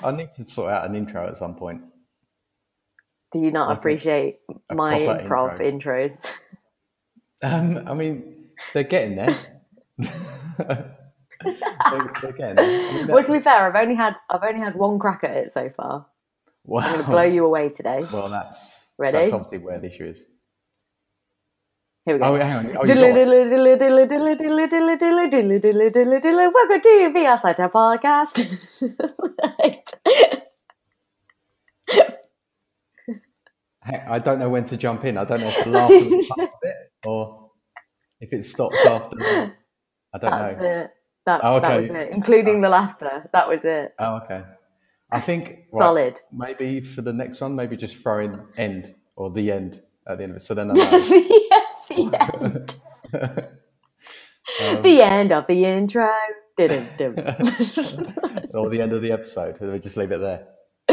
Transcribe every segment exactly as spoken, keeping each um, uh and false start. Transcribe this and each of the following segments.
I need to sort out an intro at some point. Do you not Like a- appreciate a my proper improv intro. intros? Um, I mean, they're getting there. they're, they're getting there. I mean, Well, that, to be fair, I've only had I've only had one crack at it so far. wow. I'm going to blow you away today. Well, that's Ready? that's obviously where the issue is. Here we go. Oh, hang on. Oh, you got it. Welcome to V R Slater Podcast. I don't know when to jump in. I don't know if to laugh at the part of it or if it stops after. I don't That's know. it. That, Oh, that okay. was it. Including the laughter. That was it. Oh, okay. I think right, Solid. maybe for the next one, maybe just throw in end or the end at the end of it. So then I know. the end. Um, the end of the intro. Dun-dun-dun. or the end of the episode. We'll just leave it there.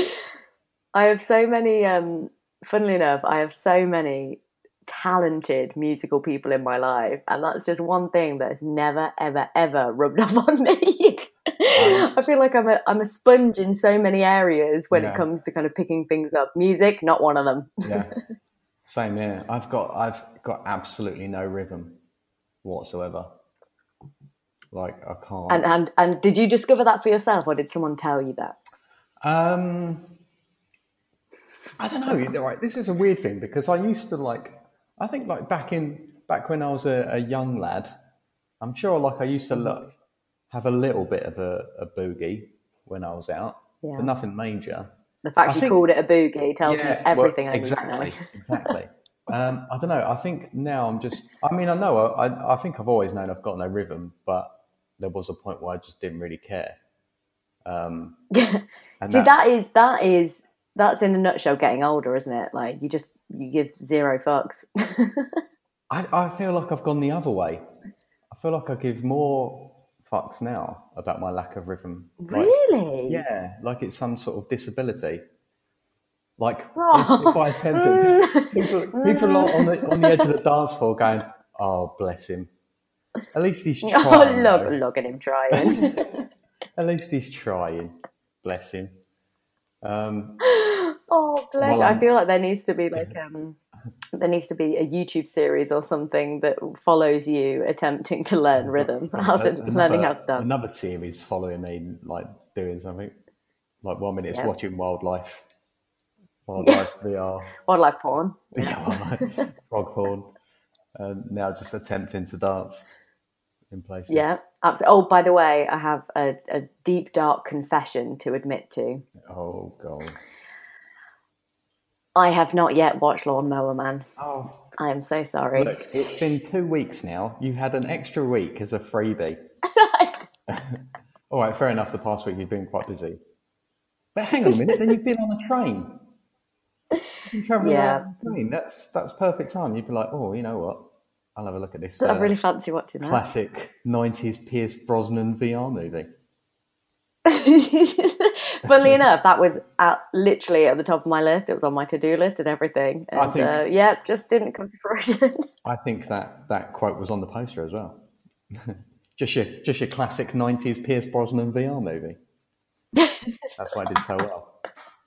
I have so many, um, funnily enough, I have so many talented musical people in my life, and that's just one thing that has never, ever, ever rubbed off on me. I feel like I'm a I'm a sponge in so many areas when Yeah. it comes to kind of picking things up. Music, not one of them. Yeah. Same here. I've got I've got absolutely no rhythm whatsoever. Like I can't. And and and did you discover that for yourself, or did someone tell you that? Um, I don't know. Right, this is a weird thing because I used to like. I think like back in back when I was a, a young lad, I'm sure like I used to look have a little bit of a, a boogie when I was out, Yeah. but nothing major. The fact I you think- called it a boogie tells me well, everything I exactly, need to know. exactly. Um, I don't know. I think now I'm just. I mean, I know. I I think I've always known I've got no rhythm, but there was a point where I just didn't really care. Um, and See, that is that is that's in a nutshell getting older, isn't it? Like you just you give zero fucks. I, I feel like I've gone the other way. I feel like I give more fucks now about my lack of rhythm. Like, Really? yeah, like it's some sort of disability. Like Oh. if, if I attempt it, people, people are on the on the edge of the dance floor going, "Oh, bless him." At least he's trying. Oh, look, though. look at him trying. At least he's trying. Bless him. Um, Oh, bless Well, you. I I'm- feel like there needs to be like um there needs to be a YouTube series or something that follows you attempting to learn rhythm, how to another- learning how to dance. Another series following me, like doing something. Like one minute it's Yeah. watching wildlife, wildlife V R, Wildlife porn. yeah, wildlife, frog porn, and now just attempting to dance in places. Yeah, absolutely. Oh, by the way, I have a, a deep, dark confession to admit to. Oh god. I have not yet watched Lawnmower Man. Oh, I am so sorry. look, it's been two weeks now. You had an extra week as a freebie. All right, fair enough. The past week you've been quite busy. But hang on a minute, then you've been on a train. You've been travelling Yeah. on a train. That's that's perfect time. You'd be like, oh, you know what? I'll have a look at this I uh, really fancy watching that. classic nineties Pierce Brosnan V R movie. Funnily enough, that was at, literally at the top of my list. It was on my to-do list and everything. I And think- uh, yeah, just didn't come to fruition. I think that that quote was on the poster as well. just your just your classic nineties Pierce Brosnan V R movie. That's why I did so well.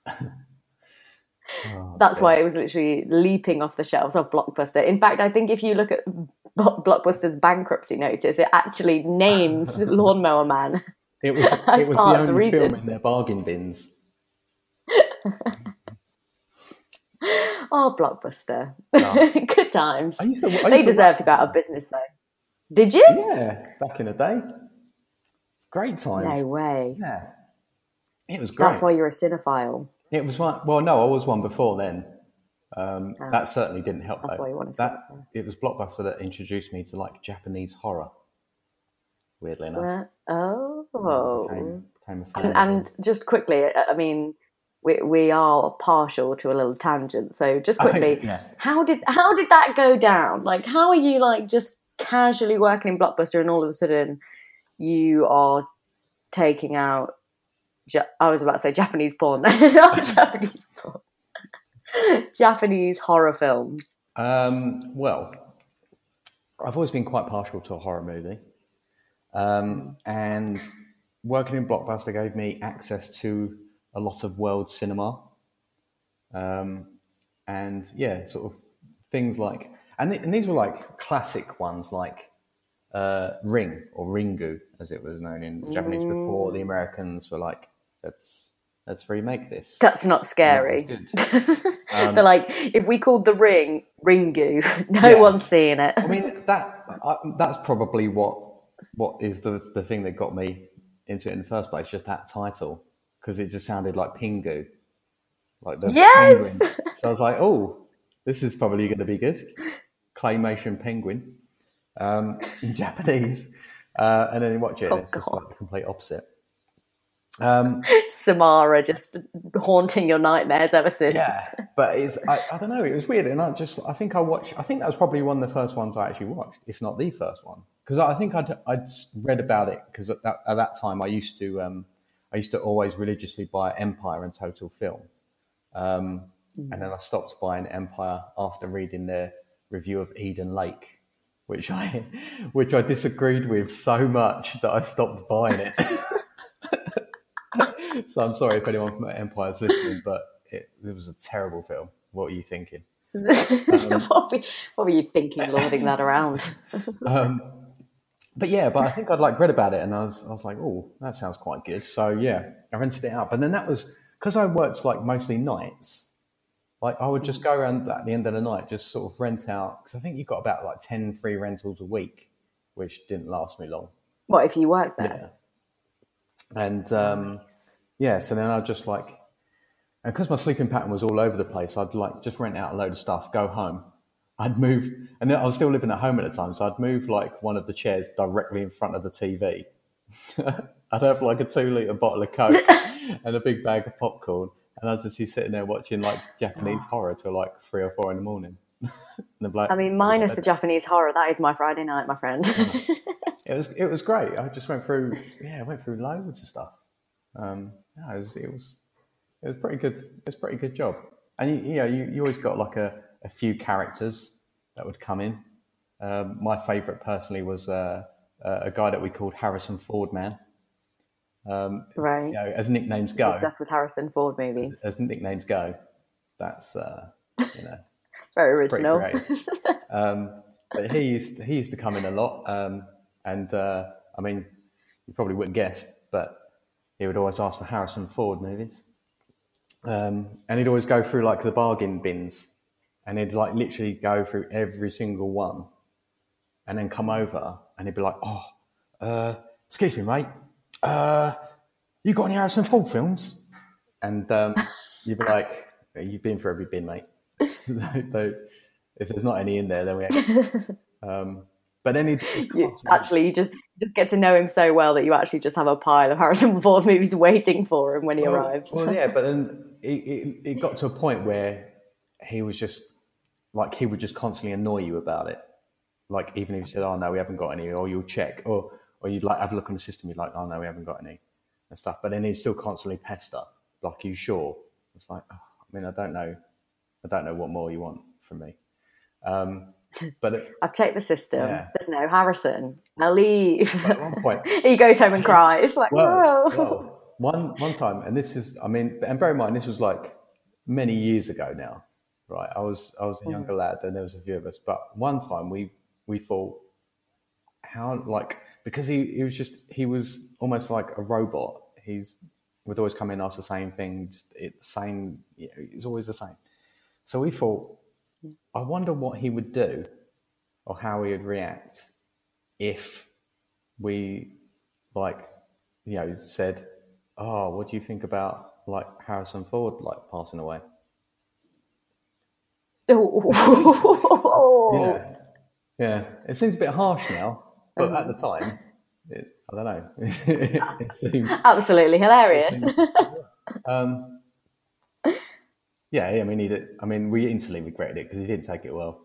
Oh, That's dear. why it was literally leaping off the shelves of Blockbuster. In fact, I think if you look at Bo- Blockbuster's bankruptcy notice, it actually names Lawnmower Man. It was That's it was the part of the only film reason. in their bargain bins. Oh, Blockbuster. Oh. Good times. I used to- I used They to deserve work- to go out of business, though. Did you? Yeah, back in the day. It's great times. No way. Yeah. It was great. That's why you're a cinephile. It was one. Well, no, I was one before then. Um, Oh. that certainly didn't help. That's though. why you wanted to that. go. It was Blockbuster that introduced me to like Japanese horror. Weirdly enough, Uh, oh. became, became a fan. And, of and them. just quickly, I I mean, we we are partial to a little tangent. So just I think- quickly, yeah. how did how did that go down? Like, how are you like just casually working in Blockbuster, and all of a sudden you are taking out? Ja- I was about to say Japanese porn, not Japanese porn. Japanese horror films. Um, well, I've always been quite partial to a horror movie, um, and working in Blockbuster gave me access to a lot of world cinema. Um, and yeah, sort of things like, and, th- and these were like classic ones like uh, Ring or Ringu, as it was known in Japanese before the Americans were like, let's let's remake this. That's not scary. That was good. Um, but like, if we called The Ring Ringu, no Yeah. one's seeing it. I mean, that I, that's probably what what is the the thing that got me into it in the first place, just that title, because it just sounded like Pingu, like the Yes! penguin. So I was like, oh, this is probably going to be good. Claymation penguin um, in Japanese. Uh, and then you watch it, and Oh, it's just God. like the complete opposite. Um, Samara just haunting your nightmares ever since. yeah, but it's I, I don't know. It was weird, and I just I think I watched. I think that was probably one of the first ones I actually watched, if not the first one, because I think I'd I'd read about it because at that, at that time I used to um, I used to always religiously buy Empire and Total Film, um, mm. and then I stopped buying Empire after reading their review of Eden Lake, which I which I disagreed with so much that I stopped buying it. So I'm sorry if anyone from Empire's listening, but it, it was a terrible film. What were you thinking? Um, what, were, what were you thinking, lording that around? um, but yeah, but I think I'd like read about it, and I was I was like, oh, that sounds quite good. So yeah, I rented it out. But then that was because I worked like mostly nights. Like I would just go around at the end of the night, just sort of rent out, because I think you got about like ten free rentals a week, which didn't last me long. What if you worked there? Yeah. And um, nice. Yeah, so then I'd just like, and because my sleeping pattern was all over the place, I'd like just rent out a load of stuff, go home. I'd move, and I was still living at home at the time, so I'd move like one of the chairs directly in front of the T V. I'd have like a two litre bottle of Coke and a big bag of popcorn, and I'd just be sitting there watching like Japanese horror till like three or four in the morning. And like, I mean, minus the Japanese horror, that is my Friday night, my friend. It was it was great. I just went through, yeah, I went through loads of stuff. Um, no, it was, it was it was pretty good. It was a pretty good job. And you, you know, you, you always got like a, a few characters that would come in. Um, my favourite personally was uh, a guy that we called Harrison Ford Man. Um, right. You know, as nicknames go. Obsessed with Harrison Ford movies. As, as nicknames go, that's uh, you know very original. um, but he used he used to come in a lot, um, and uh, I mean, you probably wouldn't guess, but he would always ask for Harrison Ford movies. Um, and he'd always go through like the bargain bins, and he'd like literally go through every single one and then come over and he'd be like, oh, uh, excuse me, mate. Uh, you got any Harrison Ford films? And um, you'd be like, you've been through every bin, mate. So, if there's not any in there, then we actually... Um, But then he'd, he'd you, actually, you just just get to know him so well that you actually just have a pile of Harrison Ford movies waiting for him when he well, arrives. Well, yeah, but then it, it, it got to a point where he was just like he would just constantly annoy you about it. Like even if you said, "Oh no, we haven't got any," or you'll check, or or you'd like have a look on the system, you'd like, "Oh no, we haven't got any," and stuff. But then he'd still constantly pester. Like, "Are you sure?" It's like, oh, I mean, I don't know, I don't know what more you want from me. Um, But it, I've checked the system. Yeah. There's no Harrison. I'll leave. At one point, he goes home and cries. Like, well, no. well, one one time, and this is, I mean, and bear in mind, this was like many years ago now, right? I was I was a younger mm. lad, and there was a few of us. But one time, we we thought, how like because he he was just he was almost like a robot. He's would always come in and ask the same thing, just it, the same. You know, it's always the same. So we thought, I wonder what he would do or how he would react if we, like, you know, said, oh, what do you think about, like, Harrison Ford, like, passing away? Oh. Yeah. Yeah. It seems a bit harsh now, but um, at the time, it, I don't know. it seemed, absolutely hilarious. It seemed, um, Yeah, I mean, he did, I mean, we instantly regretted it because he didn't take it well.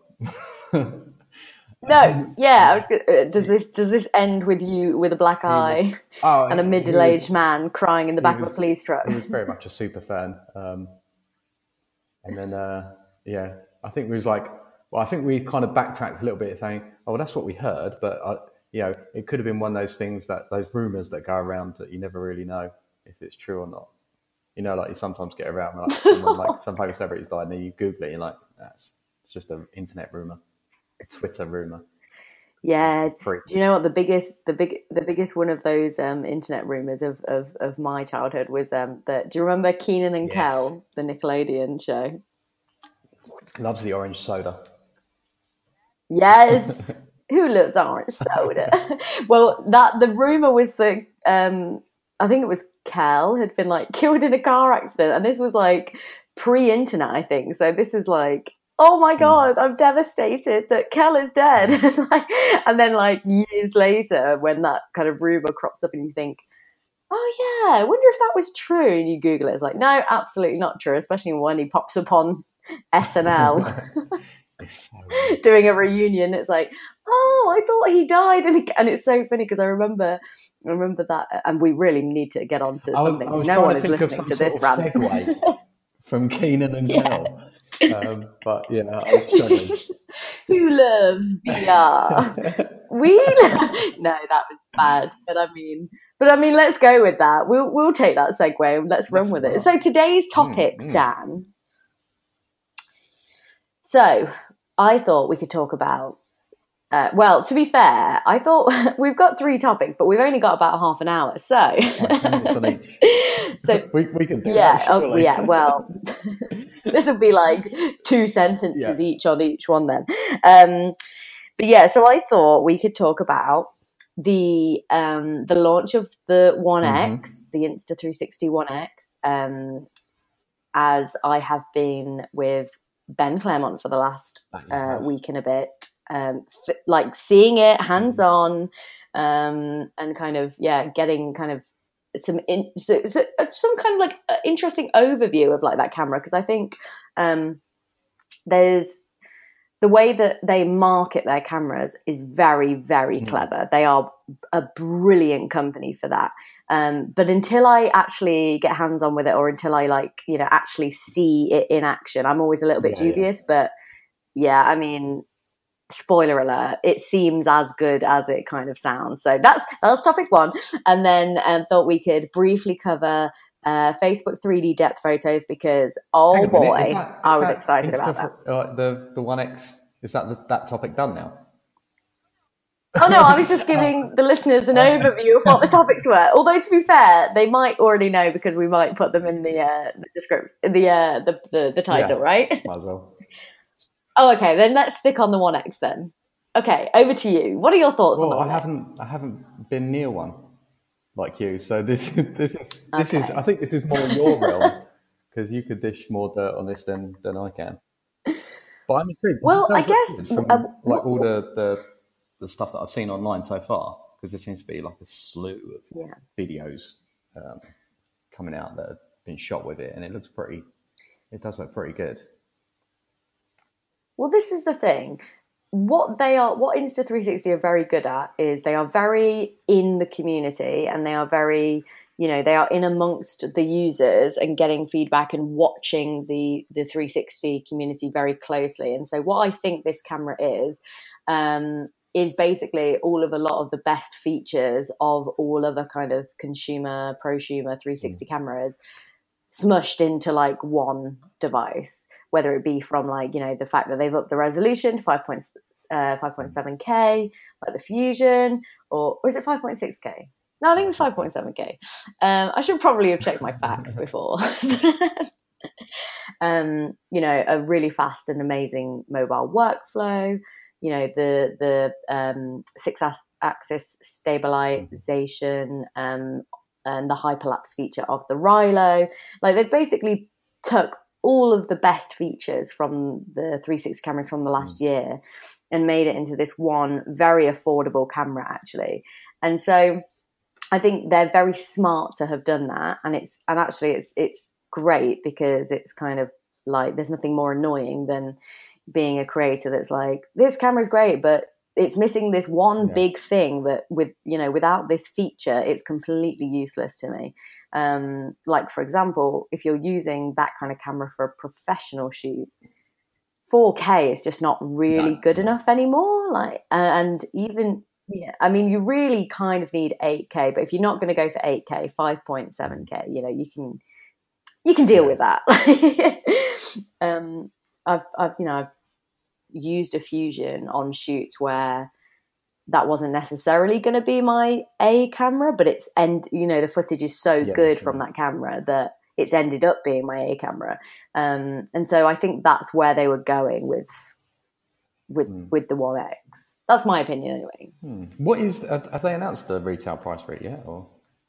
No, yeah. I was gonna, uh, does this does this end with you with a black eye was, oh, and a middle-aged was, man crying in the back was, of a police truck? He was very much a super fan, um, and then uh, yeah, I think we was like, well, I think we kind of backtracked a little bit, saying, oh, well, that's what we heard, but uh, you know, it could have been one of those things that those rumors that go around that you never really know if it's true or not. You know, like you sometimes get around like someone like some famous celebrities died, and then you Google it, and you're like, that's it's just an internet rumor, a Twitter rumor. Yeah. Free. Do you know what the biggest, the big, the biggest one of those um, internet rumors of, of, of my childhood was um, that? Do you remember Keenan and Yes. Kel, the Nickelodeon show? Loves the orange soda. Yes. Who loves orange soda? Well, that the rumor was that um, I think it was Kel had been like killed in a car accident, and this was like pre-internet, I think. So this is like, oh my god, I'm devastated that Kel is dead. And then like years later, when that kind of rumor crops up, and you think, oh yeah, I wonder if that was true, and you Google it, it's like, no, absolutely not true. Especially when he pops up on S N L. So doing a reunion. It's like, oh, I thought he died, and, and it's so funny because I remember, I remember that, and we really need to get on to something. I was, I was no one to is think listening of to some this sort of rant. segue from Keenan and Kel, yeah. um, but yeah, I was struggling. Who loves V R? We no, that was bad. But I mean, but I mean, let's go with that. We'll we'll take that segue and let's run That's with right. it. So today's topics, mm, mm. Dan. So I thought we could talk about. Uh, well, to be fair, I thought we've got three topics, but we've only got about half an hour. So, right, ten minutes on each. So we we can do yeah, that. Oh, yeah. Well, this would be like two sentences yeah. each on each one then. Um, but yeah, so I thought we could talk about the um, the launch of the One X, mm-hmm. the Insta three sixty One X, um, as I have been with Ben Claremont for the last uh, week and a bit. Um, f- like seeing it hands on, um, and kind of yeah, getting kind of some in, so, so, some kind of like uh, interesting overview of like that camera, because I think um, there's the way that they market their cameras is very very mm. clever. They are a brilliant company for that. Um, but until I actually get hands on with it, or until I like you know actually see it in action, I'm always a little bit yeah, dubious. Yeah. But yeah, I mean. Spoiler alert, it seems as good as it kind of sounds. So that's that's topic one. And then um, thought we could briefly cover uh, Facebook three D depth photos, because oh boy, is that, is I was excited about that. Uh, the the One X, is that the, that topic done now? Oh no, I was just giving the listeners an overview of what the topics were. Although to be fair, they might already know because we might put them in the uh, the description, the, uh, the the the title, yeah, right? Might as well. Oh, okay. Then let's stick on the One X then. Okay, over to you. What are your thoughts well, on the One X? I haven't, I haven't been near one like you, so this, this is, this okay. is. I think this is more your realm, because you could dish more dirt on this than than I can. But I'm intrigued. Well, I guess from uh, like all the, the the stuff that I've seen online so far, because there seems to be like a slew of yeah. videos um, coming out that have been shot with it, and it looks pretty. It does look pretty good. Well, this is the thing. What they are, what Insta three sixty are very good at is they are very in the community, and they are very, you know, they are in amongst the users and getting feedback and watching the the three sixty community very closely. And so what I think this camera is, um, is basically all of a lot of the best features of all of a kind of consumer, prosumer three sixty mm. cameras smushed into like one device, whether it be from like, you know, the fact that they've upped the resolution to five point seven K, like the Fusion, or, or is it five point six K? No, I think it's five point seven K. Um, I should probably have checked my facts before. um, you know, a really fast and amazing mobile workflow, you know, the, the um, six axis stabilization, um, and the hyperlapse feature of the Rilo. Like they basically took all of the best features from the three sixty cameras from the last mm. year and made it into this one very affordable camera, actually. And so I think they're very smart to have done that. And it's, and actually it's, it's great, because it's kind of like, there's nothing more annoying than being a creator that's like, this camera's great, but it's missing this one yeah. big thing that with, you know, without this feature, it's completely useless to me. Um, like, for example, if you're using that kind of camera for a professional shoot, four K is just not really no, good no. enough anymore. Like, and even, yeah, I mean, you really kind of need eight K, but if you're not going to go for eight K, five point seven K, you know, you can, you can deal Yeah. with that. um, I've, I've, you know, I've used a Fusion on shoots where that wasn't necessarily going to be my A camera, but it's and you know the footage is so Yeah, good yeah. from that camera that it's ended up being my A camera. Um, and so I think that's where they were going with with Mm. with the One X. That's my opinion anyway. Hmm. What is have have they announced the retail price for it yet? Or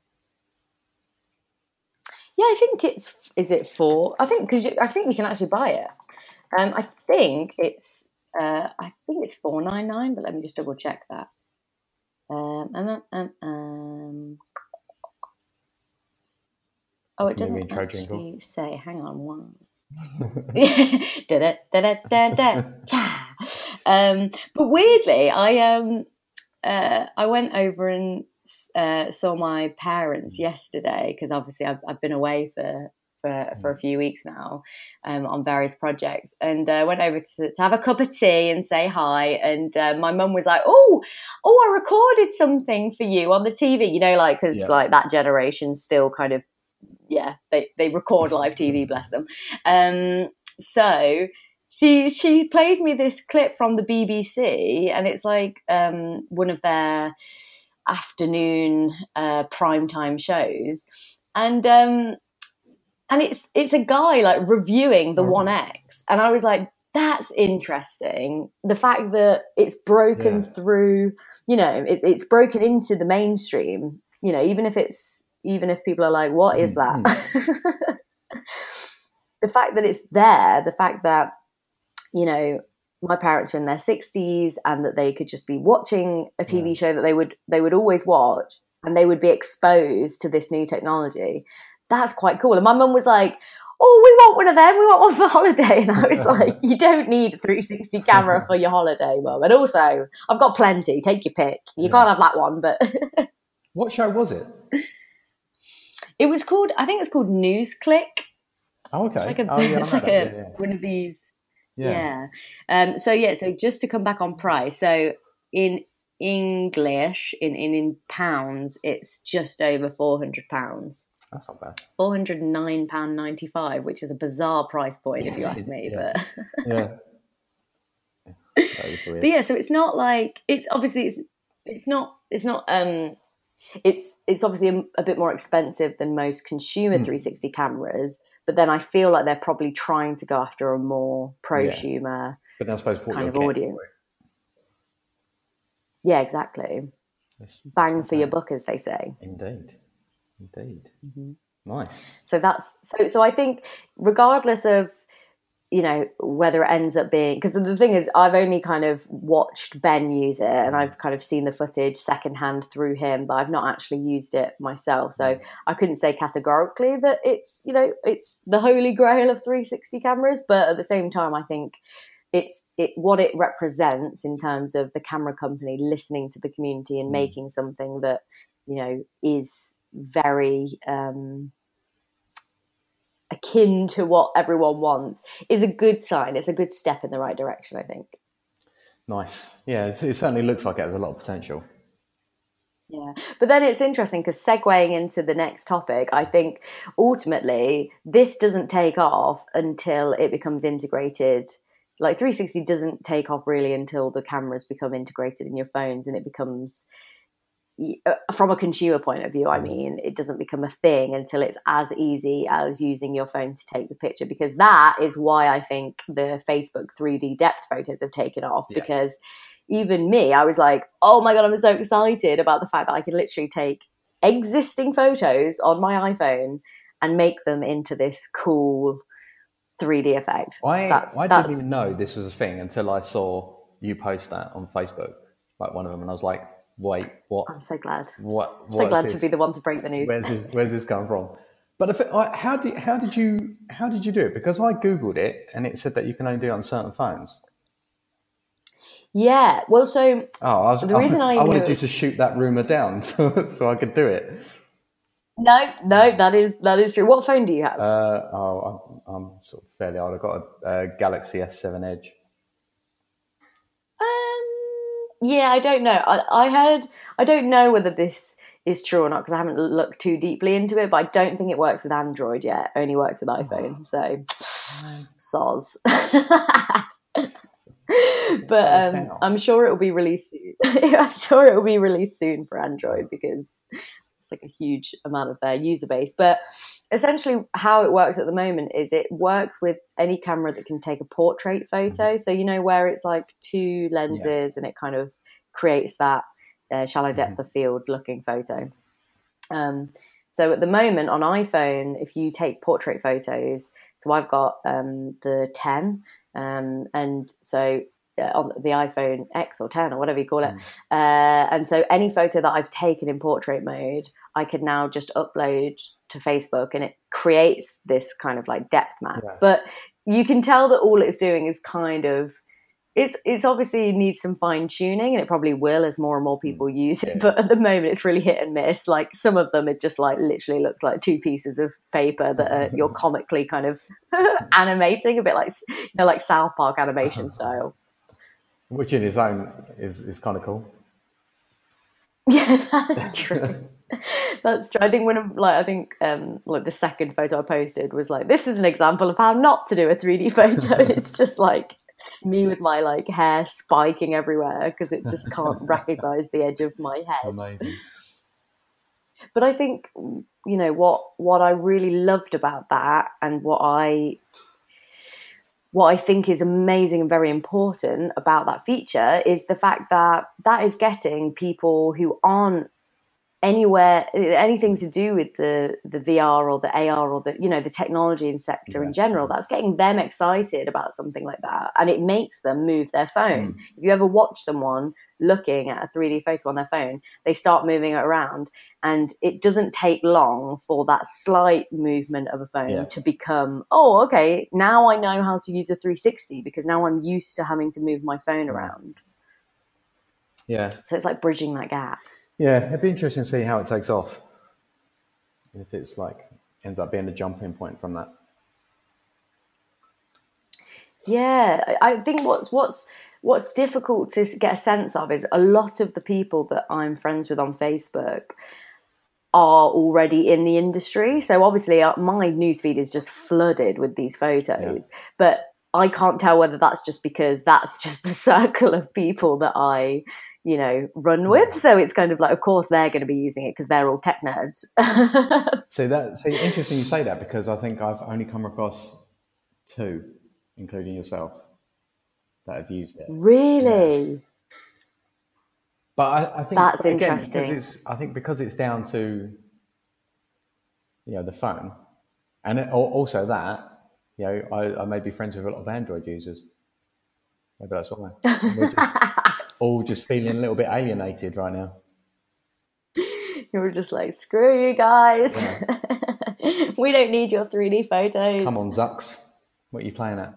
Yeah, I think it's is it four? I think because I think you can actually buy it. Um, I think it's uh, I think it's four nine nine, but let me just double check that. Um, um, um, um. Oh, That's it the new doesn't intro actually jingle. say. Hang on one. da da da da da da. Cha. Um, but weirdly, I um uh, I went over and uh, saw my parents yesterday because obviously I've I've been away for. For, for a few weeks now um, on various projects, and I uh, went over to, to have a cup of tea and say hi, and uh, my mum was like, oh oh I recorded something for you on the T V, you know, like because Yeah. like that generation still kind of yeah they, they record live T V, bless them. Um, so she she plays me this clip from the B B C, and it's like um, one of their afternoon uh, primetime shows, and um, and it's it's a guy like reviewing the Oh, One right. X, and I was like, that's interesting. The fact that it's broken Yeah. through, you know, it's it's broken into the mainstream. You know, even if it's even if people are like, what is that? The fact that it's there, the fact that you know my parents are in their sixties and that they could just be watching a T V Yeah. show that they would they would always watch, and they would be exposed to this new technology. That's quite cool. And my mum was like, oh, we want one of them. We want one for holiday. And I was like, you don't need a three sixty camera for your holiday, Mum. And also, I've got plenty. Take your pick. You Yeah. can't have that one. But What show was it? it was called, I think it's called News Click. Oh, okay. It's like a, oh, yeah, I it's know like that. a Yeah, yeah. one of these. Yeah. Yeah. Um, so, yeah, so just to come back on price. So in English, in, in, in pounds, it's just over four hundred pounds. That's not bad. four hundred nine pounds ninety-five, which is a bizarre price point if you ask me. Yeah. But Yeah. That is weird. but yeah, so it's not like it's obviously it's it's not it's not um it's it's obviously a, a bit more expensive than most consumer Mm. three sixty cameras. But then I feel like they're probably trying to go after a more prosumer But then I suppose what kind you're of getting audience. for it. Yeah, exactly. It's- Bang it's for your not buck, as they say. bad. Indeed. Indeed. Mm-hmm. Nice. So that's so. So I think, regardless of you know whether it ends up being, because the thing is, I've only kind of watched Ben use it, and I've kind of seen the footage secondhand through him, but I've not actually used it myself. So I couldn't say categorically that it's you know it's the holy grail of three sixty cameras, but at the same time, I think it's it what it represents in terms of the camera company listening to the community and Mm. making something that you know is very um, akin to what everyone wants is a good sign. It's a good step in the right direction, I think. Nice. Yeah, it's, it certainly looks like it has a lot of potential. Yeah, but then it's interesting because segueing into the next topic, I think ultimately this doesn't take off until it becomes integrated. Like three sixty doesn't take off really until the cameras become integrated in your phones and it becomes, from a consumer point of view, I mean, it doesn't become a thing until it's as easy as using your phone to take the picture, because that is why I think the Facebook three D depth photos have taken off. Yeah. Because even me, I was like, oh my God, I'm so excited about the fact that I can literally take existing photos on my iPhone and make them into this cool three D effect. I, That's, I that's, didn't even know this was a thing until I saw you post that on Facebook, like one of them, and I was like, wait, what? I'm so glad. What? So what glad is to this? be the one to break the news. Where's this, where's this come from? But if it, I, how did how did you how did you do it? Because I googled it and it said that you can only do it on certain phones. Yeah, well, so Oh, I, was, the reason I, I, I wanted knew you it, to shoot that rumor down so, so I could do it. no, no, that is that is true. What phone do you have? Uh, oh, I'm, I'm sort of fairly old. I've got a, a Galaxy S seven Edge. Um, yeah, I don't know. I, I heard. I don't know whether this is true or not, because I haven't looked too deeply into it, but I don't think it works with Android yet. It only works with iPhone. Oh, so, soz. But um, I'm sure it will be released soon. I'm sure it will be released soon for Android, because it's like a huge amount of their user base. But essentially how it works at the moment is it works with any camera that can take a portrait photo. So, you know, where it's like two lenses yeah. and it kind of creates that uh, shallow depth mm-hmm. of field looking photo. Um, so at the moment on iPhone, if you take portrait photos, so I've got um, the ten, um, and so uh, on the iPhone X or ten or whatever you call it. Mm. Uh, and so any photo that I've taken in portrait mode, I can now just upload to Facebook, and it creates this kind of like depth map. Yeah. But you can tell that all it's doing is kind of, It's it's obviously needs some fine tuning, and it probably will as more and more people use it. Yeah. But at the moment, it's really hit and miss. Like some of them, it just like literally looks like two pieces of paper that are, you're comically kind of animating, a bit like, you know, like South Park animation style. Which in its own is is kind of cool. Yeah, that's true. That's true. I think when I'm, like I think um, like the second photo I posted was like, this is an example of how not to do a three D photo. And it's just like me with my like hair spiking everywhere because it just can't recognize the edge of my head. Amazing. But I think, you know, what what I really loved about that, and what I what I think is amazing and very important about that feature, is the fact that that is getting people who aren't anywhere, anything to do with the, the V R or the A R or the, you know, the technology and sector yeah. in general, that's getting them excited about something like that. And it makes them move their phone. Mm. If you ever watch someone looking at a three D photo on their phone, they start moving it around, and it doesn't take long for that slight movement of a phone yeah. to become, oh, okay, now I know how to use a three sixty, because now I'm used to having to move my phone around. Yeah. So it's like bridging that gap. Yeah, it'd be interesting to see how it takes off. If it's like ends up being a jumping point from that. Yeah, I think what's what's what's difficult to get a sense of is a lot of the people that I'm friends with on Facebook are already in the industry. So obviously my newsfeed is just flooded with these photos, yeah. but I can't tell whether that's just because that's just the circle of people that I, you know, run with. So it's kind of like, of course they're going to be using it because they're all tech nerds. so that, so interesting you say that, because I think I've only come across two, including yourself, that have used it. Really? Yeah. But I, I think that's again, interesting. Because it's, I think because it's down to, you know, the phone, and it, also that, you know, I, I may be friends with a lot of Android users. Maybe that's why. We're just all just feeling a little bit alienated right now. You were just like, screw you guys. Yeah. We don't need your three D photos. Come on, Zucks. What are you playing at?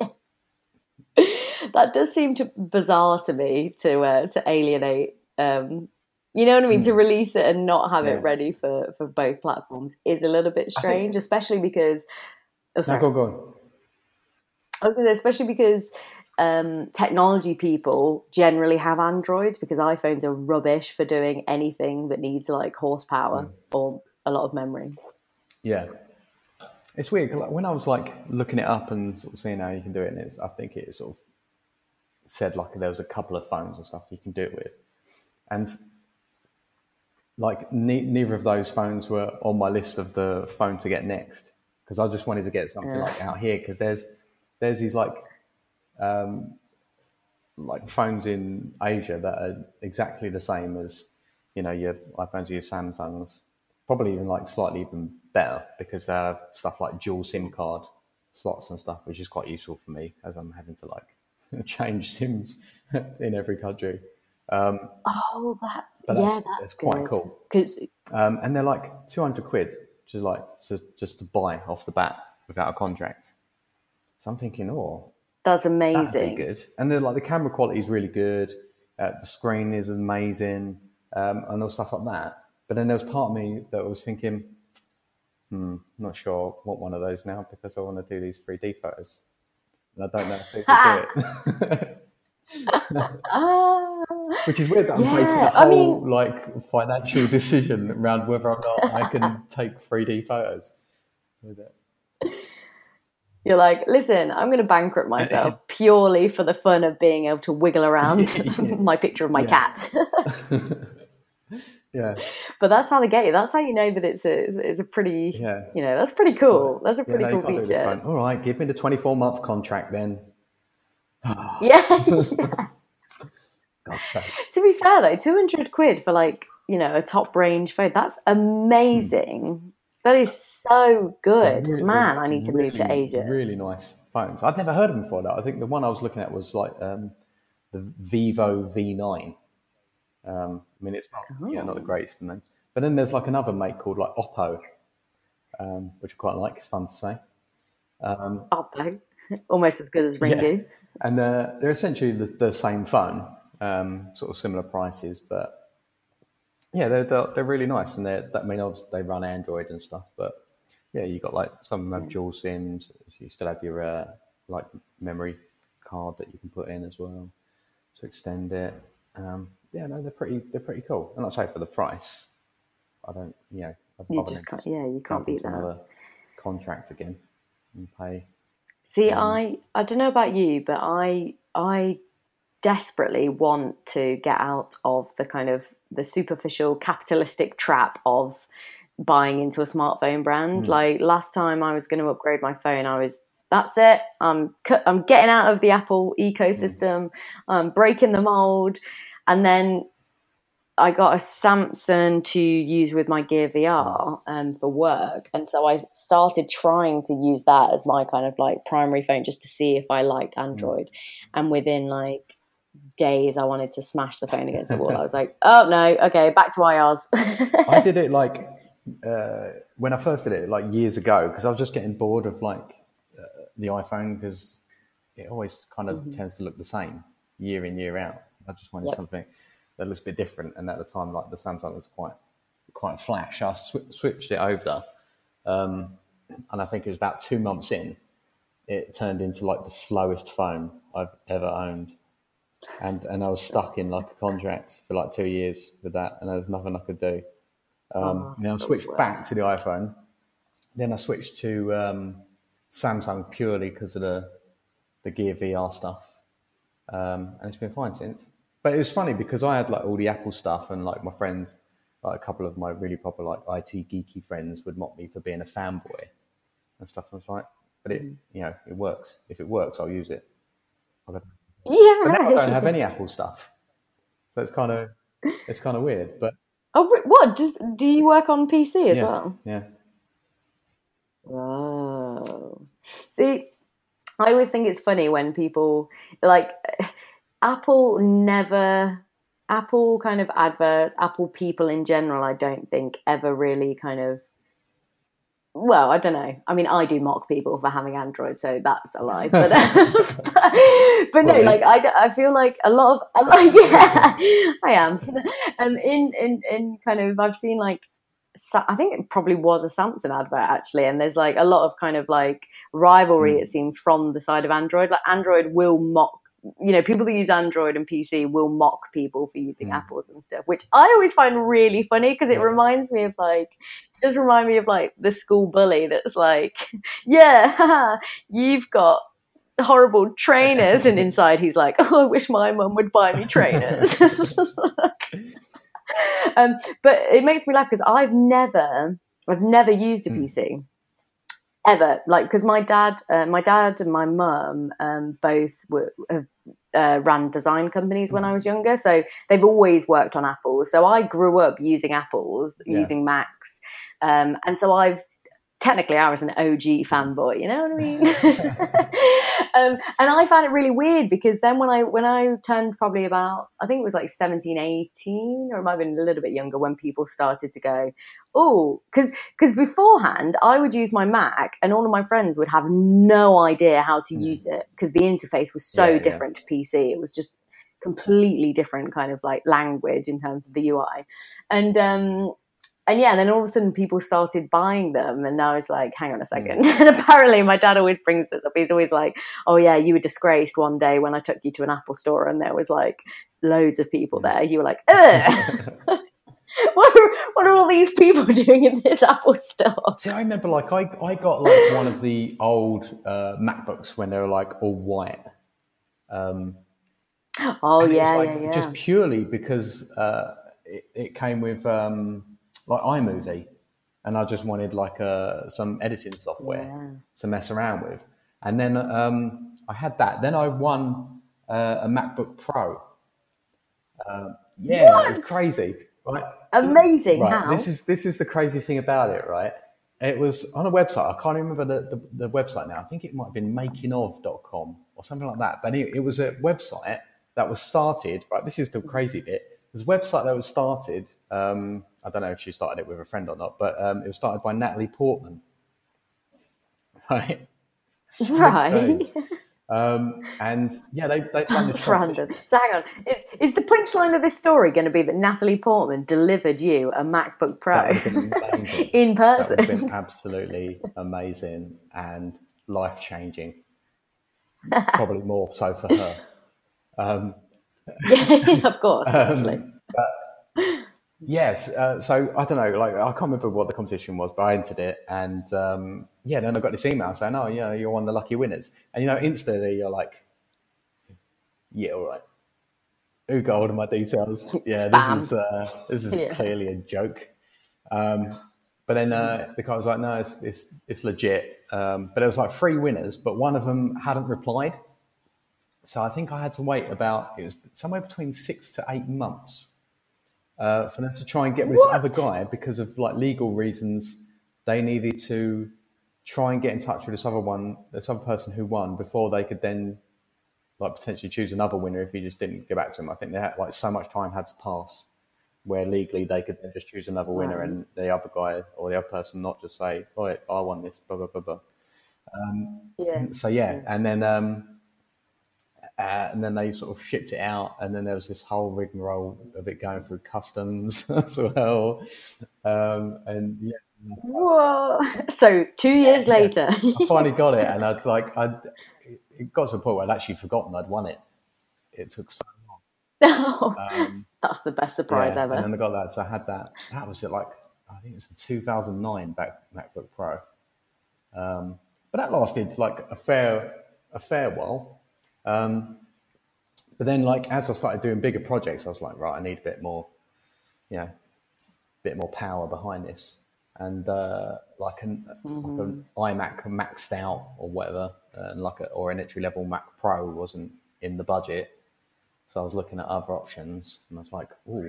That does seem to bizarre to me, to uh, to alienate. Um, you know what I mean? Mm. To release it and not have yeah. it ready for, for both platforms is a little bit strange, think... especially because... Oh, sorry. No, go, go. I was gonna say, especially because um, technology people generally have Androids, because iPhones are rubbish for doing anything that needs like horsepower mm. or a lot of memory. Yeah. It's weird. Like, when I was like looking it up and sort of seeing how you can do it, and it's, I think it sort of said like there was a couple of phones and stuff you can do it with. And like ne- neither of those phones were on my list of the phone to get next, because I just wanted to get something yeah. like out here, because there's there's these like um, like phones in Asia that are exactly the same as, you know, your iPhones or your Samsungs, probably even like slightly even better, because they have stuff like dual SIM card slots and stuff, which is quite useful for me as I'm having to like change SIMs in every country. Um, oh, that but yeah, that's, that's, that's quite cool. Cause... Um, and they're like two hundred quid, which is like just, just to buy off the bat without a contract. So I'm thinking, oh, that's amazing. That'd be good. And then like the camera quality is really good. Uh, the screen is amazing, um, and all stuff like that. But then there was part of me that was thinking, hmm, not sure I want one of those now, because I want to do these three D photos. And I don't know if they can do it. Ah, Which is weird that I'm basing a yeah. I whole mean, like financial decision around whether or not I can take three D photos with you're like, listen, I'm going to bankrupt myself it. purely for the fun of being able to wiggle around Yeah. my picture of my Yeah. cat. Yeah. But that's how they get you. That's how you know that it's a it's a pretty, Yeah. you know, that's pretty It's like, cool. That's a yeah, pretty no, you cool can't do this feature. phone. All right, give me the twenty-four month contract then. Yeah. Yeah. God's sake. To be fair though, two hundred quid for like, you know, a top range phone, that's Mm. amazing. That is so They're, good. re- they're Man, I need to move to really, Asia. really nice phones. I'd never heard of them before. That I think the one I was looking at was like um, the Vivo V nine. Um, I mean, it's not, yeah, not the Oh, greatest name. But then there's like another make called like Oppo, um, which I quite like. It's fun to say. Oppo. Almost as good as Yeah, Ringu. and uh, they're essentially the, the same phone, um, sort of similar prices, but yeah, they're they're, they're really nice, and they I mean, obviously they run Android and stuff, but yeah, you got like some of them have dual SIMs. So you still have your uh, like memory card that you can put in as well to extend it. Um, yeah, no, they're pretty they're pretty cool. And I'd say for the price, I don't, you know, I'd You rather just than can't, just yeah, you can't jump beat into that. another contract again and pay See, three months. I I don't know about you, but I I desperately want to get out of the kind of the superficial capitalistic trap of buying into a smartphone brand. Mm. Like last time I was going to upgrade my phone, I was that's it. I'm I'm getting out of the Apple Mm. ecosystem. I'm breaking the mold, and then I got a Samsung to use with my Gear V R um, for work, and so I started trying to use that as my kind of like primary phone just to see if I liked Mm. Android. And within like days, I wanted to smash the phone against the wall. I was like, oh no, okay, back to I O S. I did it like uh, when I first did it like years ago because I was just getting bored of like uh, the iPhone because it always kind of Mm-hmm. tends to look the same year in year out. I just wanted Yep. something that looks a bit different, and at the time, like the Samsung was quite quite flash. I sw- switched it over, um, and I think it was about two months in, it turned into like the slowest phone I've ever owned, and and I was stuck in like a contract for like two years with that, and there was nothing I could do. Um, Oh, and then I the switched worst. back to the iPhone. Then I switched to um, Samsung purely because of the the Gear V R stuff, um, and it's been fine since. But it was funny because I had like all the Apple stuff, and like my friends, like a couple of my really proper like I T geeky friends, would mock me for being a fanboy and stuff. I was like, but it, you know, it works. If it works, I'll use it. I'll go- Yeah, But now I don't have right. any Apple stuff, so it's kind of it's kind of weird. But Oh, what? Does do you work on P C as yeah, well? yeah, Oh, see, I always think it's funny when people like Apple never, Apple kind of adverts, Apple people in general, I don't think ever really kind of, well, I don't know. I mean, I do mock people for having Android, so that's a lie. But but no, fully. like I, I feel like a lot of a lot, yeah, I am. Um, in in in kind of I've seen like I think it probably was a Samsung advert actually, and there's like a lot of kind of like rivalry it Mm. seems from the side of Android. Like Android will mock, you know, people that use Android and P C will mock people for using Mm. Apples and stuff, which I always find really funny because it Yeah. reminds me of like, it does remind me of like the school bully that's like, yeah, haha, you've got horrible trainers, and inside he's like, oh, I wish my mum would buy me trainers. um, but it makes me laugh because I've never, I've never used a Mm. P C ever. Like, because my dad, uh, my dad and my mum um, both were have, uh, ran design companies when I was younger, so they've always worked on Apples. So I grew up using Apples, Yeah. using Macs, um, and so I've technically I was an O G fanboy, you know what I mean? um, and I found it really weird because then when I when I turned probably about, I think it was like seventeen, eighteen, or it might have been a little bit younger when people started to go, oh, because because beforehand I would use my Mac and all of my friends would have no idea how to Mm. use it because the interface was so Yeah, yeah. different to P C. It was just completely different kind of like language in terms of the U I. And um and yeah, and then all of a sudden people started buying them, and now it's like, hang on a second. Mm. And apparently my dad always brings this up. He's always like, oh yeah, you were disgraced one day when I took you to an Apple store and there was like loads of people mm. there. You were like, ugh. What are, what are all these people doing in this Apple store? See, I remember like I, I got like one of the old uh, MacBooks when they were like all white. Um, oh yeah, like yeah, yeah. Just purely because uh, it, it came with um, like iMovie, and I just wanted like uh, some editing software yeah. to mess around with. And then um, I had that. Then I won uh, a MacBook Pro. Uh, yeah, what? It was crazy. Right. Amazing. Right. How? This is this is the crazy thing about it, right? It was on a website. I can't remember the, the, the website now. I think it might have been making of dot com or something like that. But it, it was a website that was started, right? This is the crazy bit. It was a website that was started. Um, I don't know if she started it with a friend or not, but um, it was started by Natalie Portman. Right. So right. Um, and yeah, they they done this random. So hang on, is, is the punchline of this story going to be that Natalie Portman delivered you a MacBook Pro in person? That would have been absolutely amazing and life changing. Probably more so for her. Um, yeah, of course. Um, but yes, uh, so I don't know. Like I can't remember what the competition was, but I entered it, and um, yeah, then I got this email saying, "Oh, yeah, you're one of the lucky winners." And you know, instantly you're like, "Yeah, all right. Who got hold of my details? Yeah, Spam. this is uh, this is yeah. clearly a joke." Um, but then uh, the guy was like, "No, it's it's, it's legit." Um, but it was like three winners, but one of them hadn't replied. So I think I had to wait about, it was somewhere between six to eight months uh, for them to try and get this what? other guy because of like legal reasons. They needed to try and get in touch with this other one, this other person who won before they could then like potentially choose another winner if he just didn't get back to him. I think they had like so much time had to pass where legally they could then just choose another winner Right. and the other guy or the other person not just say, oh, I won this, blah, blah, blah, blah. Um, yeah. So yeah, and then... Um, Uh, and then they sort of shipped it out, and then there was this whole rigmarole of it going through customs as well. Um, and yeah, whoa! So two years yeah, later, I finally got it, and I'd like I it got to a point where I'd actually forgotten I'd won it. It took so long. um, That's the best surprise yeah, ever. And then I got that, so I had that. That was it, like I think it was in two thousand nine back MacBook Pro. Um, but that lasted like a fair a fair while. Um, but then like, as I started doing bigger projects, I was like, right, I need a bit more, you know, a bit more power behind this. And, uh, like an, mm-hmm. like an iMac maxed out or whatever, and like a, or an entry level Mac Pro wasn't in the budget. So I was looking at other options and I was like, oh,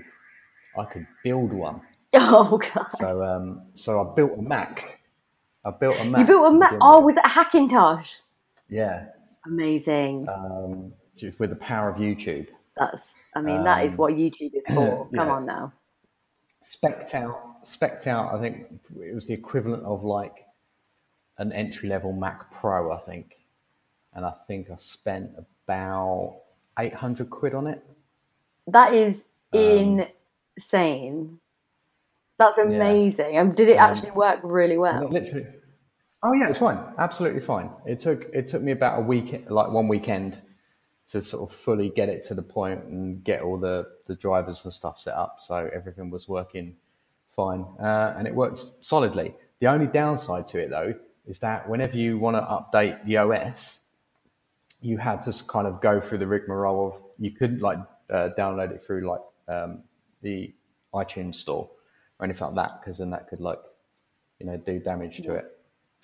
I could build one. Oh God. So, um, so I built a Mac. I built a Mac. You built a Mac? Oh, was it a Hackintosh? Yeah. Amazing. Um, with the power of YouTube. That's, I mean, um, that is what YouTube is for. Come yeah. on now. Spec'd out, spec'd out, I think it was the equivalent of like an entry level Mac Pro, I think. And I think I spent about eight hundred quid on it. That is um, insane. That's amazing. Yeah. Um, did it um, actually work really well? Literally. Oh yeah, it's fine. Absolutely fine. It took it took me about a week, like one weekend, to sort of fully get it to the point and get all the, the drivers and stuff set up. So everything was working fine, uh, and it worked solidly. The only downside to it though is that whenever you want to update the O S, you had to kind of go through the rigmarole of you couldn't like uh, download it through like um, the iTunes store or anything like that, because then that could like you know do damage to it.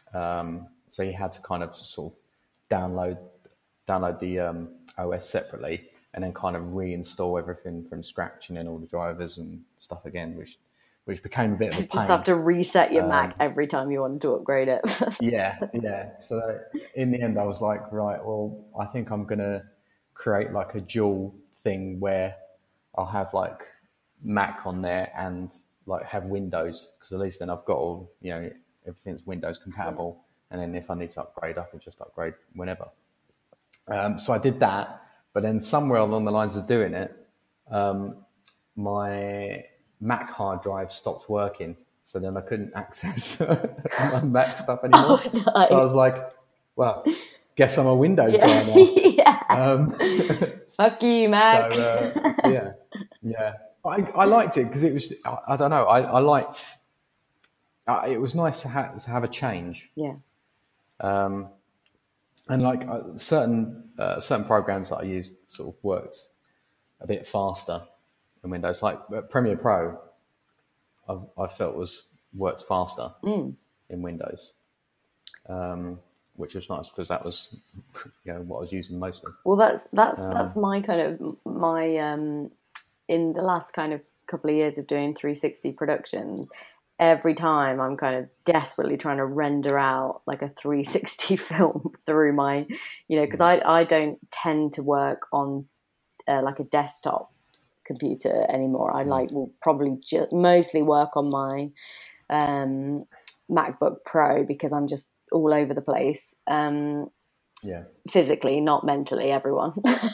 Um, so you had to kind of sort of download download the um, O S separately and then kind of reinstall everything from scratch and then all the drivers and stuff again, which which became a bit of a pain. You just have to reset your um, Mac every time you wanted to upgrade it. yeah, yeah. So in the end, I was like, right, well, I think I'm going to create like a dual thing where I'll have like Mac on there and like have Windows, because at least then I've got all, you know, everything's Windows compatible, and then if I need to upgrade, I can just upgrade whenever. Um, so I did that, but then somewhere along the lines of doing it, um, my Mac hard drive stopped working, so then I couldn't access my Mac stuff anymore. Oh, no. So I was like, well, guess I'm a Windows Yeah. guy now. Yeah. Um, Fuck you, Mac. So, uh, yeah, yeah. I, I liked it because it was, I, I don't know, I, I liked, uh, it was nice to, ha- to have a change. Yeah. Um, and like uh, certain uh, certain programs that I used sort of worked a bit faster in Windows, like uh, Premiere Pro, I, I felt was worked faster Mm. in Windows, um, which was nice because that was, you know, what I was using mostly. Well, that's that's Um, that's my kind of my um, in the last kind of couple of years of doing three sixty productions. Every time I'm kind of desperately trying to render out like a three sixty film through my, you know, because I I don't tend to work on uh, like a desktop computer anymore. I like will probably just mostly work on my um, MacBook Pro because I'm just all over the place. Um, yeah. physically, not mentally, everyone.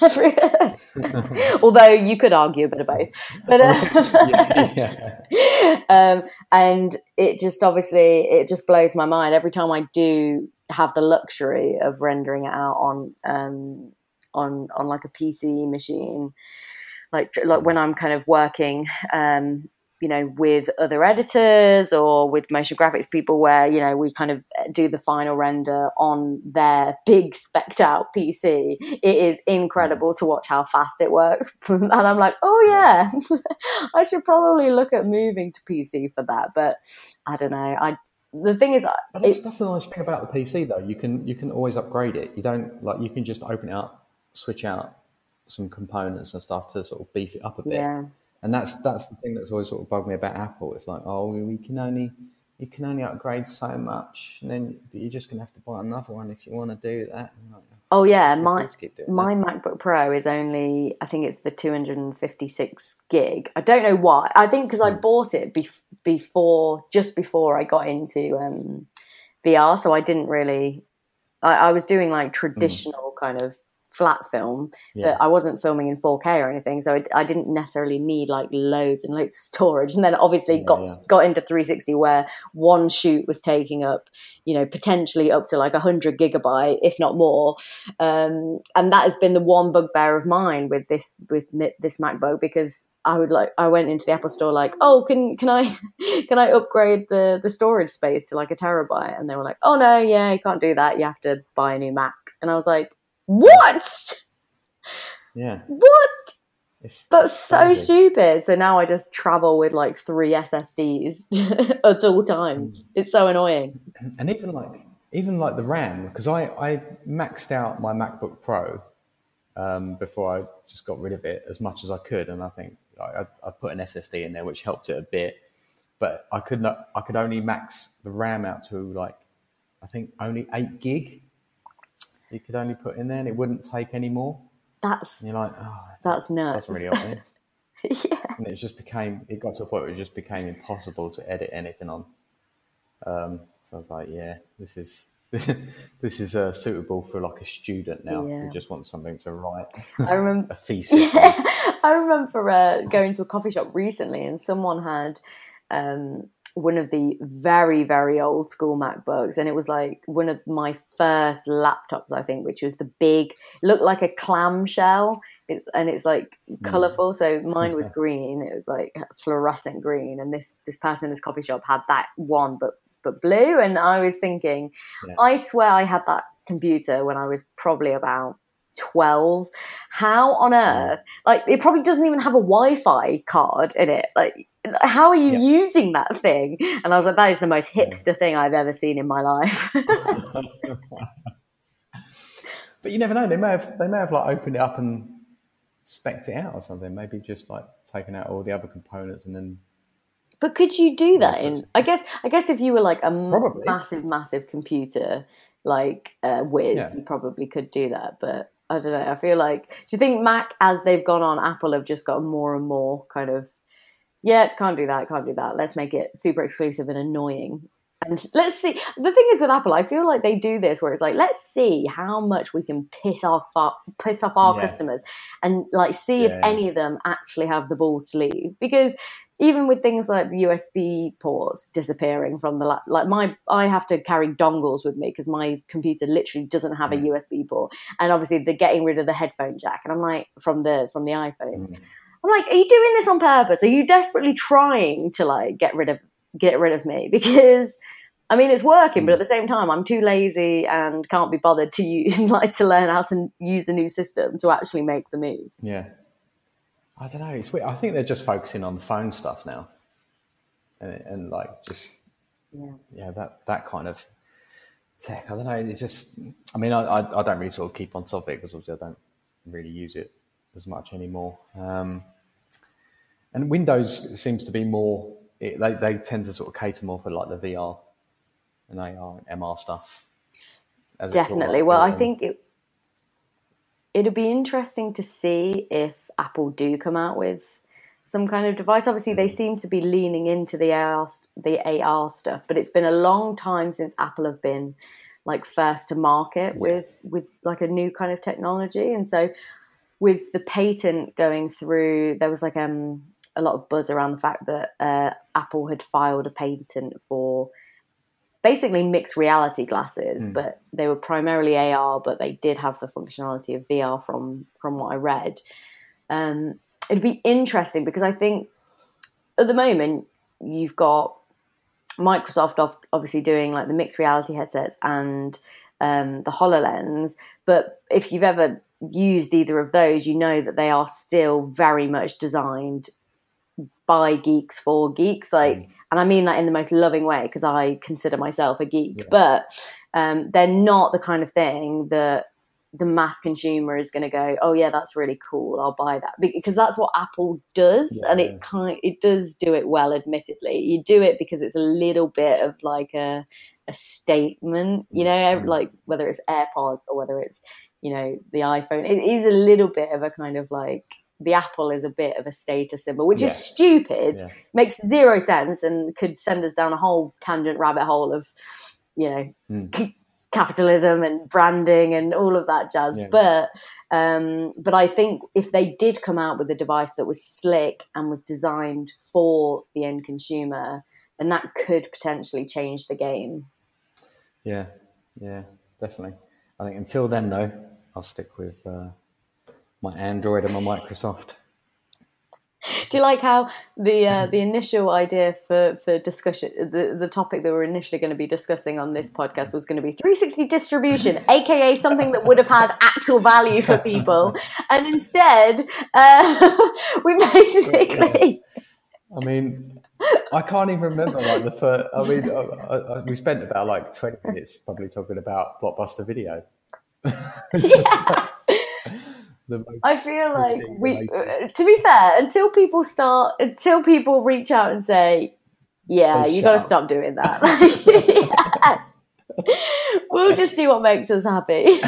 Although you could argue a bit of both. But, uh, yeah, yeah. um, and it just obviously, it just blows my mind every time I do have the luxury of rendering it out on, um, on, on like a P C machine, like, like when I'm kind of working, um, you know, with other editors or with motion graphics people where, you know, we kind of do the final render on their big spec'd out P C. It is incredible to watch how fast it works. And I'm like, oh yeah, I should probably look at moving to P C for that. But I don't know. I, the thing is, But that's, that's the nice thing about the P C though. You can, you can always upgrade it. You don't like, you can just open it up, switch out some components and stuff to sort of beef it up a bit. yeah. And that's that's the thing that's always sort of bugged me about Apple. It's like, oh, we can only you can only upgrade so much, and then you're just gonna have to buy another one if you want to do that. Like, oh yeah, my my that. MacBook Pro is only, I think it's the two hundred fifty-six gig. I don't know why. I think because I bought it be- before, just before I got into um, V R, so I didn't really. I, I was doing like traditional mm. kind of flat film, yeah. but I wasn't filming in four K or anything, so I, I didn't necessarily need like loads and loads of storage. And then obviously yeah, got yeah. got into three sixty where one shoot was taking up, you know, potentially up to like a hundred gigabyte, if not more. Um, and that has been the one bugbear of mine with this with this MacBook, because I would like I went into the Apple store like, oh, can can I can I upgrade the the storage space to like a terabyte? And they were like, oh no, yeah, you can't do that. You have to buy a new Mac. And I was like, what? Yeah. What? It's That's so crazy. stupid. So now I just travel with like three S S Ds at all times. It's so annoying. And even like even like the RAM, because I, I maxed out my MacBook Pro um, before I just got rid of it as much as I could, and I think I, I put an S S D in there, which helped it a bit. But I could not. I could only max the RAM out to like I think only eight gig. You could only put in there, and it wouldn't take any more. That's and you're like, oh, that's nuts. That's really odd. Yeah. And it just became. It got to a point where it just became impossible to edit anything on. Um, so I was like, yeah, this is this is uh, suitable for like a student now Yeah. who just wants something to write. I remember a thesis. Yeah, I remember uh, going to a coffee shop recently, and someone had um, one of the very, very old school MacBooks, and it was like one of my first laptops, I think, which was the big, looked like a clamshell. It's and it's like colourful. So mine was green. It was like fluorescent green, and this this person in this coffee shop had that one, but but blue. And I was thinking, Yeah. I swear I had that computer when I was probably about twelve. How on earth? Like, it probably doesn't even have a Wi-Fi card in it. Like, how are you Yeah. using that thing? And I was like, that is the most hipster yeah. thing I've ever seen in my life. But you never know. They may have they may have like opened it up and spec'd it out or something. Maybe just like taken out all the other components and then. But could you do that in? I guess. I guess if you were like a Probably. massive, massive computer like uh, Wiz, Yeah. you probably could do that. But I don't know. I feel like. Do you think Mac, as they've gone on, Apple have just got more and more kind of. Yeah, can't do that. Can't do that. Let's make it super exclusive and annoying. And let's see. The thing is with Apple, I feel like they do this where it's like, let's see how much we can piss off our, piss off our Yeah. customers, and like see Yeah, if yeah. any of them actually have the balls to leave. Because even with things like the U S B ports disappearing from the lap, like my, I have to carry dongles with me because my computer literally doesn't have mm. a U S B port, and obviously they're getting rid of the headphone jack, and I'm like, from the from the iPhone, mm. I'm like, are you doing this on purpose? Are you desperately trying to like get rid of get rid of me? Because I mean, it's working, mm. but at the same time, I'm too lazy and can't be bothered to use, like to learn how to use a new system to actually make the move. Yeah. I don't know. It's weird. I think they're just focusing on phone stuff now, and, and like just yeah, yeah, that that kind of tech. I don't know. It's just. I mean, I I, I don't really sort of keep on top of it because obviously I don't really use it as much anymore. Um, and Windows seems to be more. It, they they tend to sort of cater more for like the V R and A R and M R stuff. Definitely. Like, well, I think it it'd be interesting to see if Apple do come out with some kind of device. Obviously, they seem to be leaning into the A R, the A R stuff, but it's been a long time since Apple have been like first to market yeah. with with like a new kind of technology. And so, with the patent going through, there was like um a lot of buzz around the fact that uh, Apple had filed a patent for basically mixed reality glasses, mm. but they were primarily A R, but they did have the functionality of V R from from what I read. Um, it'd be interesting because I think at the moment you've got Microsoft obviously doing like the mixed reality headsets and um, the HoloLens. But if you've ever used either of those, you know that they are still very much designed by geeks for geeks. Like, mm. and I mean that in the most loving way because I consider myself a geek. Yeah. But um, they're not the kind of thing that the mass consumer is going to go, oh yeah, that's really cool, I'll buy that, because that's what Apple does. Yeah, and it yeah. kind it does do it well. Admittedly, you do it because it's a little bit of like a a statement, you know, mm-hmm. like whether it's AirPods or whether it's, you know, the iPhone, it is a little bit of a kind of like, the Apple is a bit of a status symbol, which yeah. is stupid, yeah. makes zero sense, and could send us down a whole tangent rabbit hole of, you know, mm. capitalism and branding and all of that jazz. Yeah. But um, but I think if they did come out with a device that was slick and was designed for the end consumer, then that could potentially change the game. Yeah, yeah, definitely. I think until then, though, I'll stick with uh, my Android and my Microsoft. Do you like how the uh, the initial idea for, for discussion, the, the topic that we're initially going to be discussing on this podcast was going to be three sixty distribution, aka something that would have had actual value for people, and instead uh, we basically. I mean, I can't even remember like the first. I mean, I, I, we spent about like twenty minutes probably talking about Blockbuster Video. Yeah. I feel like we, uh, to be fair, until people start, until people reach out and say, yeah, Please you got to stop doing that. Yeah. We'll just do what makes us happy.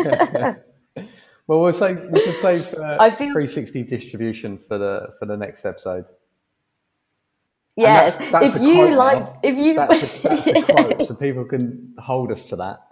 Well, we'll say, we could save uh, I feel, three sixty distribution for the, for the next episode. Yes. That's, that's if you like, now. if you, that's a, that's a quote, so people can hold us to that.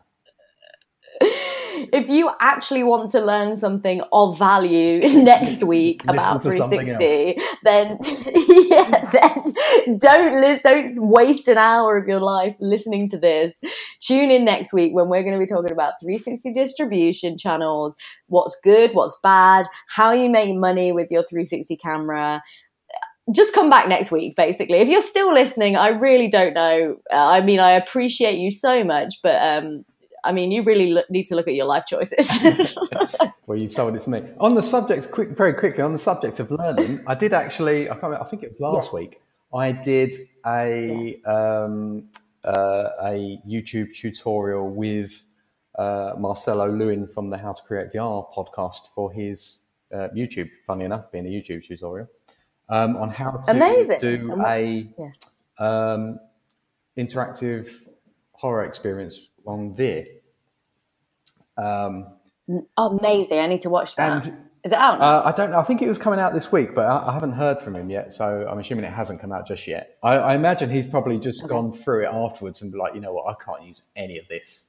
If you actually want to learn something of value next week about three sixty, then yeah, then don't li- don't waste an hour of your life listening to this. Tune in next week when we're going to be talking about three sixty distribution channels, what's good, what's bad, how you make money with your three sixty camera. Just come back next week, basically. If you're still listening, I really don't know. Uh, I mean, I appreciate you so much, but um, I mean, you really lo- need to look at your life choices. Well, you've sold it to me. On the subject, quick, very quickly, on the subject of learning, I did actually, I, can't remember, I think it was last yeah. week, I did a yeah. um, uh, a YouTube tutorial with uh, Marcelo Lewin from the How to Create V R podcast for his uh, YouTube, funny enough, being a YouTube tutorial, um, on how to Amazing. do what, a yeah. um, interactive horror experience on Veer. Um, Amazing! I need to watch that. And, Is it out? Uh, I don't know. I think it was coming out this week, but I, I haven't heard from him yet. So I'm assuming it hasn't come out just yet. I, I imagine he's probably just okay. gone through it afterwards and be like, you know what, I can't use any of this.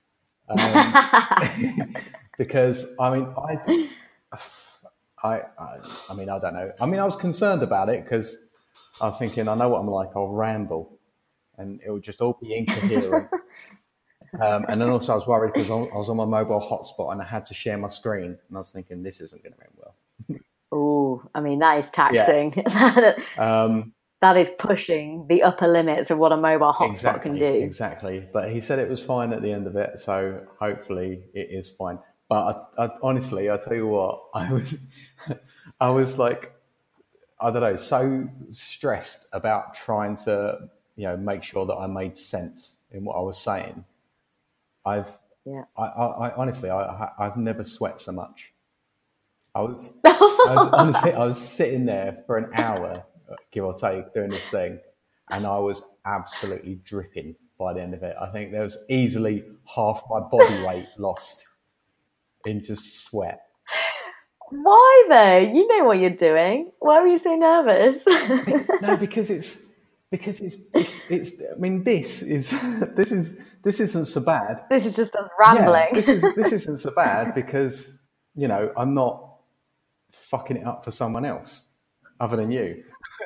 Um, because I mean, I, I, I, I mean, I don't know. I mean, I was concerned about it because I was thinking, I know what I'm like. I'll ramble, and it will just all be incoherent. um, and then also, I was worried because I was on my mobile hotspot and I had to share my screen, and I was thinking, this isn't going to end well. Oh, I mean, that is taxing. Yeah. um, that is pushing the upper limits of what a mobile hotspot exactly, can do. Exactly. But he said it was fine at the end of it, so hopefully it is fine. But I, I, honestly, I tell you what, I was, I was like, I don't know, so stressed about trying to, you know, make sure that I made sense in what I was saying. I've, yeah. I, I, I honestly, I, I've never sweat so much. I was, I was honestly, I was sitting there for an hour, give or take, doing this thing, and I was absolutely dripping by the end of it. I think there was easily half my body weight lost in just sweat. Why though? You know what you're doing. Why were you so nervous? No, because it's because it's it's. I mean, this is this is this isn't so bad. This is just us rambling. Yeah, this is this isn't so bad because you know I'm not fucking it up for someone else other than you.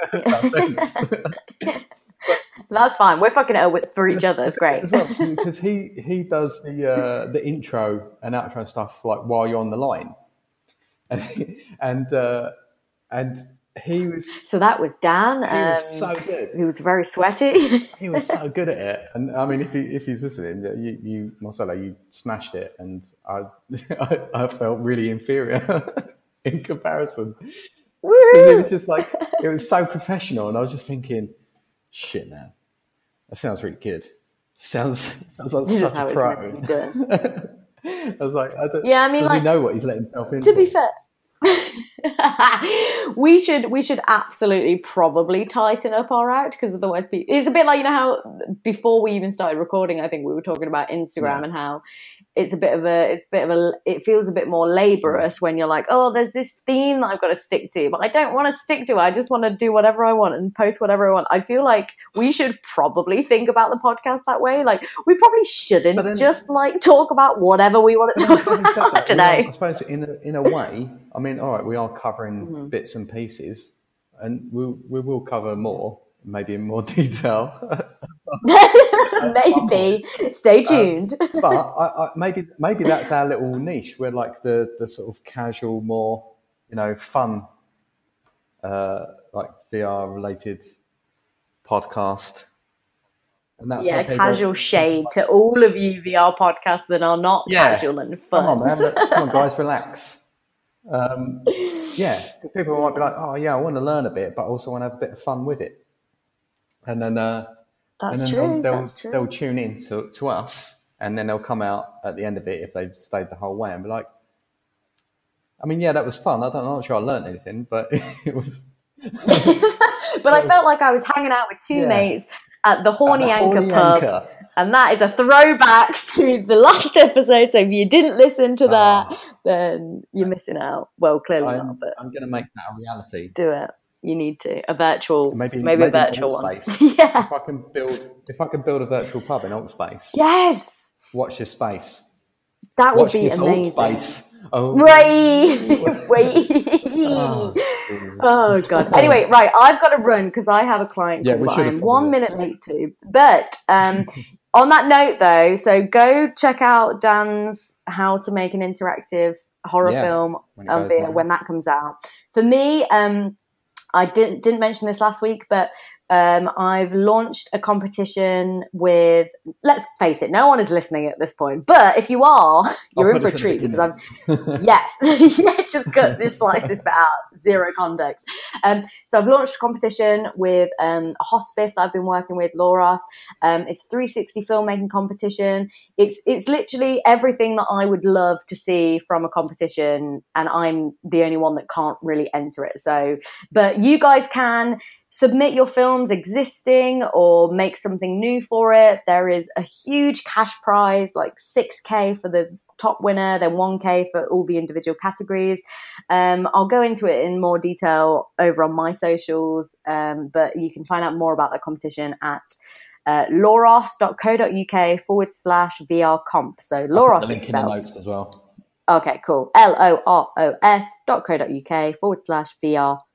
That's fine. We're fucking it up for each other. It's great. As well, because he he does the uh, the intro and outro stuff like while you're on the line, and he, and uh, and he was so that was Dan. He um, was so good. He was very sweaty. He was so good at it, and I mean, if he if he's listening, you you Marcelo, you smashed it, and I I, I felt really inferior in comparison. Woo! It was just like it was so professional, and I was just thinking, shit, man, that sounds really good. Sounds sounds like this such is how a pro. It's meant to be done. I was like, I don't, yeah, I mean, does like, he know what he's letting himself into? To be fair, we should we should absolutely probably tighten up our act because otherwise, it's a bit like, you know how before we even started recording, I think we were talking about Instagram yeah. and how it's a bit of a it's a bit of a it feels a bit more laborious when you're like, oh, there's this theme that I've got to stick to, but I don't want to stick to it. I just want to do whatever I want and post whatever I want. I feel like we should probably think about the podcast that way. Like, we probably shouldn't then, just like talk about whatever we want to talk about today. I suppose in a, in a way, I mean, all right, we are covering mm-hmm. bits and pieces, and we we will cover more, maybe in more detail. Maybe. Stay tuned. Um, but I, I, maybe maybe that's our little niche. We're like the, the sort of casual, more, you know, fun, uh, like V R related podcast. And that's yeah, casual shade like. To all of you V R podcasts that are not yeah. casual and fun. Come on, man. Come on, guys, relax. Um, yeah, because people might be like, oh, yeah, I want to learn a bit, but also want to have a bit of fun with it. And then... Uh, That's and then true. They'll, they'll, That's true. They'll tune in to, to us, and then they'll come out at the end of it if they've stayed the whole way and be like, I mean, yeah, that was fun. I don't, I'm not sure I learned anything, but it was. But I was, felt like I was hanging out with two yeah. mates at the Horny at the Anchor Horny pub, Anchor. And that is a throwback to the last episode. So if you didn't listen to that, oh. then you're missing out. Well, clearly I'm, not. But I'm going to make that a reality. Do it. You need to a virtual, maybe, maybe, maybe a virtual one. Yeah. If I can build, if I can build a virtual pub in Altspace. Yes. Watch your space. That would Watch be this amazing. Altspace. Oh. Wait, wait. Oh, oh God. Anyway, right. I've got to run because I have a client yeah, call that I'm one minute late to. But um, on that note, though, so go check out Dan's How to Make an Interactive Horror yeah, Film when, um, when that comes out. For me, um, I didn't didn't mention this last week, but um, I've launched a competition with, let's face it, no one is listening at this point. But if you are, you're I'll in for a treat because I'm, yes, yeah, just cut, just slice this bit out, zero context. Um, so I've launched a competition with um, a hospice that I've been working with, Loras. Um, it's a three sixty filmmaking competition. It's it's literally everything that I would love to see from a competition, and I'm the only one that can't really enter it. So, but you guys can submit your films existing or make something new for it. There is a huge cash prize, like six K for the top winner, then one K for all the individual categories. Um, I'll go into it in more detail over on my socials, um, but you can find out more about that competition at uh, loros.co.uk forward slash VR comp. So Loros is link in the notes as well. Okay, cool. L O R O S dot co dot uk forward slash VR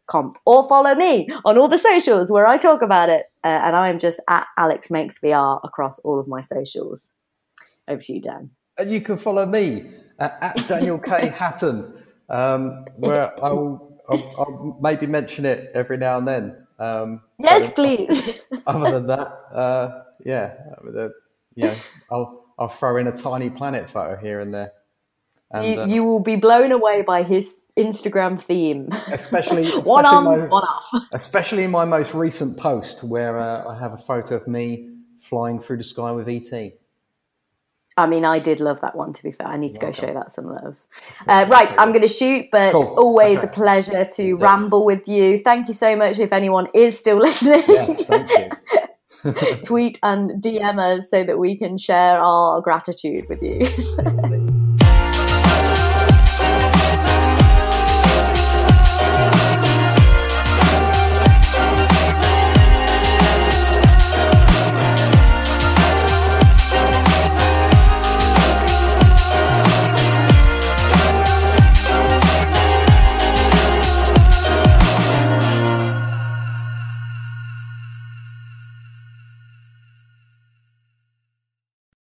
comp, or follow me on all the socials where I talk about it. Uh, and I am just at Alex Makes V R across all of my socials. Over to you, Dan. And you can follow me uh, at Daniel K. Hatton, um, where I'll, I'll, I'll maybe mention it every now and then. Um, yes, please. Other than that, uh, yeah, the, you know, I'll I'll throw in a Tiny Planet photo here and there. And, you, uh, you will be blown away by his Instagram theme. Especially, especially one on, my, one off. Especially in my most recent post where uh, I have a photo of me flying through the sky with E T. I mean, I did love that one, to be fair. I need to go show that some love. Uh, right, I'm going to shoot, but cool. always okay. a pleasure to Indeed. ramble with you. Thank you so much. If anyone is still listening, yes, thank you. Tweet and D M us so that we can share our gratitude with you.